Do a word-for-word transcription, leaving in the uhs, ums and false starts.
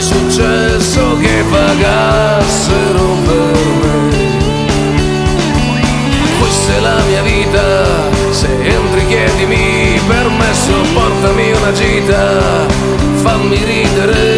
successo che pagassero per me. Questa è la mia vita, se entri chiedimi permesso, portami una gita, fammi ridere.